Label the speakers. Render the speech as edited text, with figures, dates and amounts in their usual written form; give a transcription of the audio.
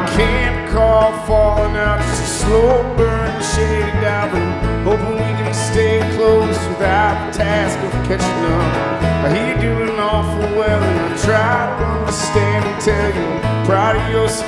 Speaker 1: can't call falling out, just a slow burn, shaded out, but hoping we can stay close without the task of catching up. I hear you doing awful well, and I try to understand and tell you I'm proud of your